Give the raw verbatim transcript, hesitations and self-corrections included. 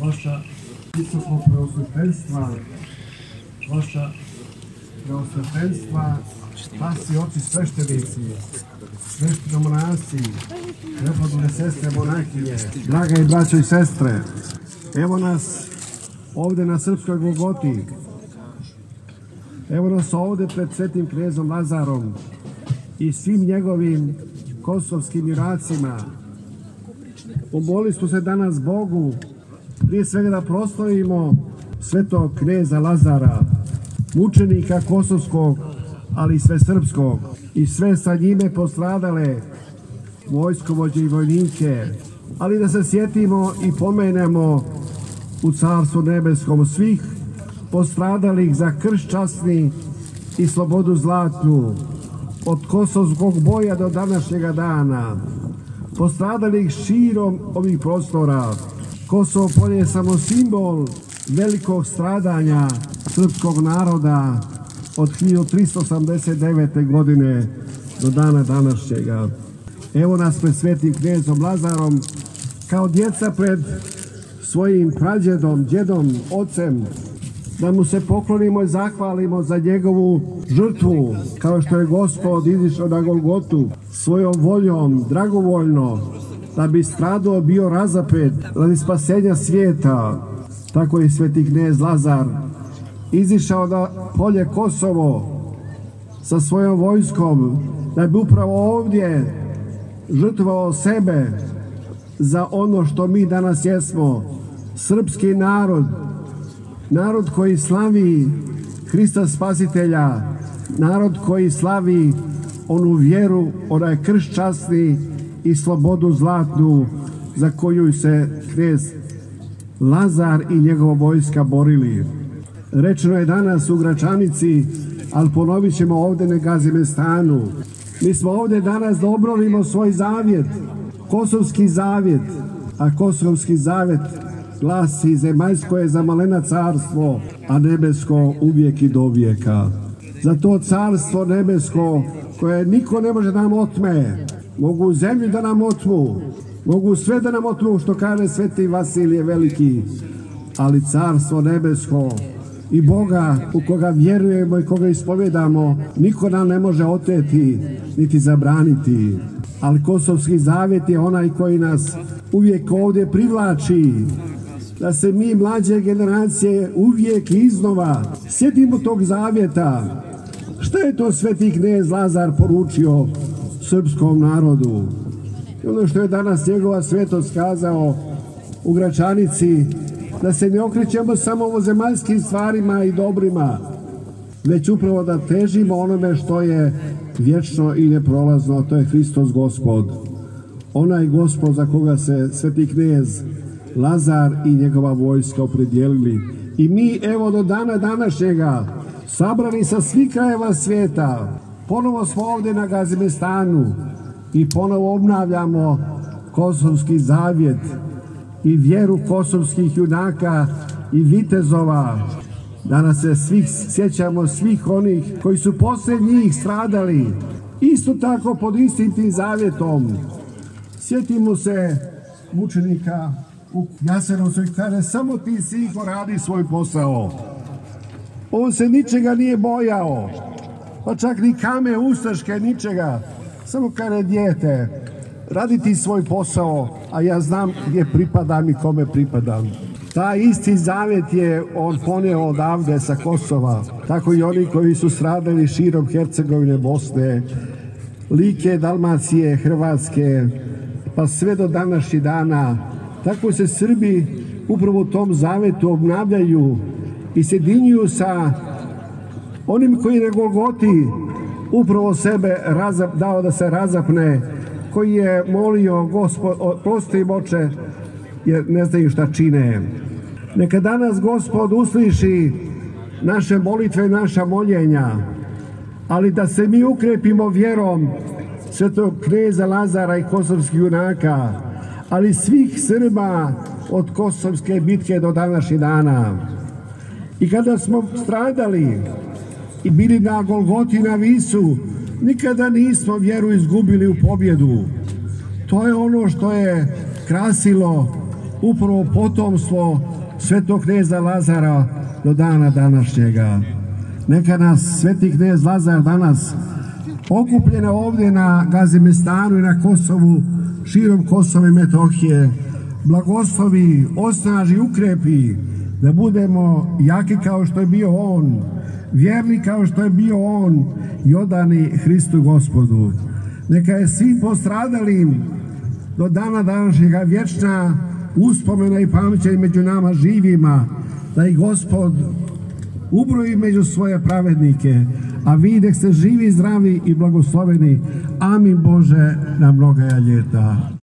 vaša visoko preosvetenstva, vaša preosvetenstva, pasi oci sveštenici, sveštenomonasi, prepodobne sestre monahinje, draga i braćo i sestre, evo nas ovde na Srpskoj Golgoti, evo nas ovde pred svetim knezom Lazarom i svim njegovim kosovskim junacima. Pomolili smo se danas Bogu, prije svega da proslavimo svetog kneza Lazara, mučenika kosovskog, ali i sve srpskog, i sve sa njime postradale vojskovođe i vojnike, ali da se sjetimo i pomenemo u Carstvu nebeskom svih postradalih za krst časni i slobodu zlatnu, od kosovskog boja do današnjega dana, postradalih širom ovih prostora. Kosovo polje je samo simbol velikog stradanja srpskog naroda od hiljadu tristo osamdeset devete. godine do dana današnjega. Evo nas pred svetim knezom Lazarom, kao djeca pred svojim prađedom, djedom, ocem, da mu se poklonimo i zahvalimo za njegovu žrtvu, kao što je Gospod izišao na Golgotu svojom voljom, dragovoljno, da bi stradao, bio razapet radi spasenja svijeta. Tako je sveti knez Lazar izišao na polje Kosovo sa svojom vojskom, da bi upravo ovdje žrtvovao sebe za ono što mi danas jesmo, srpski narod, narod koji slavi Hrista Spasitelja, narod koji slavi onu vjeru, onaj krst časni i slobodu zlatnu za koju se knez Lazar i njegova vojska borili. Rečeno je danas u Gračanici, ali ponovit ćemo ovdje na Gazimestanu. Mi smo ovdje danas da obnovimo svoj zavjet, kosovski zavjet, a kosovski zavjet glasi: zemaljsko je za malena carstvo, a nebesko uvijek i do vijeka. Za to carstvo nebesko koje niko ne može da nam otme, mogu zemlju da nam otmu, mogu sve da nam otmu, što kaže sveti Vasilije Veliki, ali carstvo nebesko i Boga u koga vjerujemo i koga ispovjedamo niko nam ne može oteti niti zabraniti. Ali kosovski zavjet je onaj koji nas uvijek ovdje privlači, da se mi mlađe generacije uvijek iznova sjetimo tog zavjeta. Šta je to sveti knez Lazar poručio srpskom narodu? I ono što je danas njegova svetost kazao u Gračanici, da se ne okrećemo samo ovozemaljskim stvarima i dobrima, već upravo da težimo onome što je vječno i neprolazno, a to je Hristos Gospod. Onaj Gospod za koga se sveti knez Lazar i njegova vojska opredijelili. I mi evo do dana današnjega, sabrani sa svih krajeva svijeta, ponovo smo ovdje na Gazimestanu i ponovo obnavljamo kosovski zavjet i vjeru kosovskih junaka i vitezova. Danas se svih sjećamo svih onih koji su poslije njih stradali, isto tako pod istim tim zavjetom. Sjetimo se mučenika u Jasenovcu i kaže: samo ti sinko radi svoj posao. On se ničega nije bojao, pa čak ni kame ustaške, ničega. Samo kaže: dijete, radi ti svoj posao, a ja znam gdje pripadam i kome pripadam. Taj isti zavjet je on poneo odavde sa Kosova, tako i oni koji su stradali širom Hercegovine, Bosne, Like, Dalmacije, Hrvatske, pa sve do današnjih dana. Tako se Srbi upravo u tom zavjetu obnavljaju i sjedinjuju sa onim koji na Golgoti upravo sebe razap, dao da se razapne, koji je molio: Gospod, oprosti im, Oče, jer ne znaju šta čine. Neka danas Gospod usliši naše molitve i naša moljenja, ali da se mi ukrepimo vjerom svetog kneza Lazara i kosovskih junaka, ali svih Srba od Kosovske bitke do današnjih dana. I kada smo stradali i bili na Golgoti, na Visu, nikada nismo vjeru izgubili u pobjedu. To je ono što je krasilo upravo potomstvo svetog kneza Lazara do dana današnjega. Neka nas sveti knez Lazar danas okupljene ovdje na Gazimestanu i na Kosovu, širom Kosova i Metohije, blagoslovi, osnaži, ukrepi, da budemo jaki kao što je bio on, vjerni kao što je bio on i odani Hristu Gospodu. Neka je svim postradalim do dana današnjega vječna uspomena i pamćenje među nama živima, da i Gospod ubroji među svoje pravednike, a vi nek ste živi, zdravi i blagosloveni. Amin Bože na mnoga ljeta.